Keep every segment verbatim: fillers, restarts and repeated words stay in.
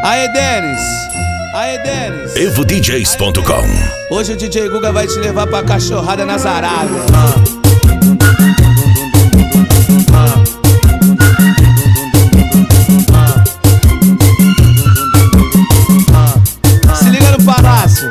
Aê, Denis! Aê, Denis! evo D Js ponto com. Hoje o D J Guga vai te levar pra cachorrada nas Arábias. Se liga no palácio.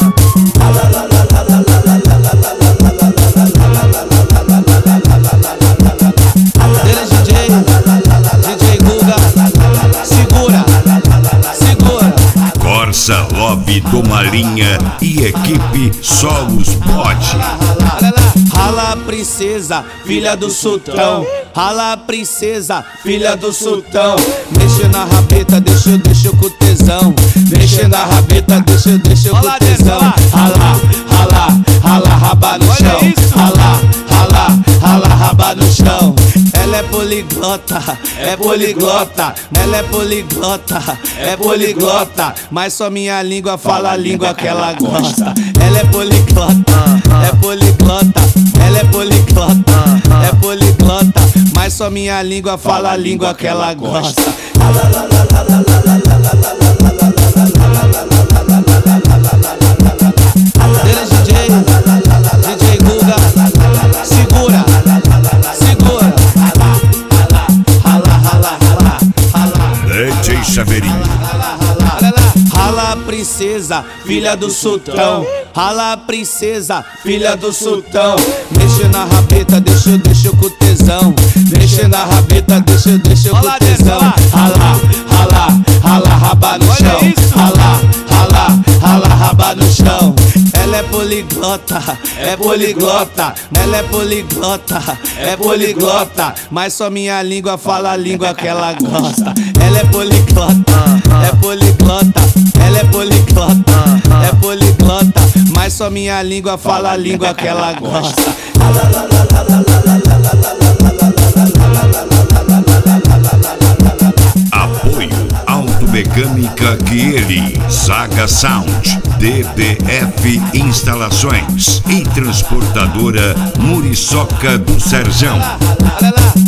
Denis D J, D J Guga, segura, segura. Corsa Lobby do Malinha e equipe Solos Bode. Rala princesa, filha do sultão. Rala princesa, filha do sultão. Mexe na rabeta, deixa eu, deixa eu com tesão. Mexe na rabeta, deixa eu, deixa eu com tesão. Rala, rala, rala, raba no chão. Rala, rala, rala, raba no chão. Ela é poliglota, é poliglota. Ela é poliglota, é poliglota. Mas só minha língua fala a língua que ela gosta. Ela é poliglota, é poliglota. Ela é poliglota, é poliglota. Mas só minha língua fala a língua que ela gosta. Denis D J, D J Guga, segura, segura. Rala, rala, rala, rala. D J Chaveirinho. Rala princesa, filha do sultão. Rala princesa, filha do sultão. Mexe na rabeta, deixa eu, deixa eu com tesão. Mexe na rabeta, deixa eu, deixa eu com tesão. Rala, rala, rala, raba no chão. Rala, rala, rala, raba no chão. Ela é poliglota, é poliglota. Ela é poliglota, é poliglota. Mas só minha língua fala a língua que ela gosta. Ela é poliglota, é poliglota. Ela é poliglota, é poliglota. Mas só minha língua fala a língua que ela gosta. Apoio Automecânica que ele, Saga Sound, D B F Instalações e Transportadora Muriçoca do Serjão.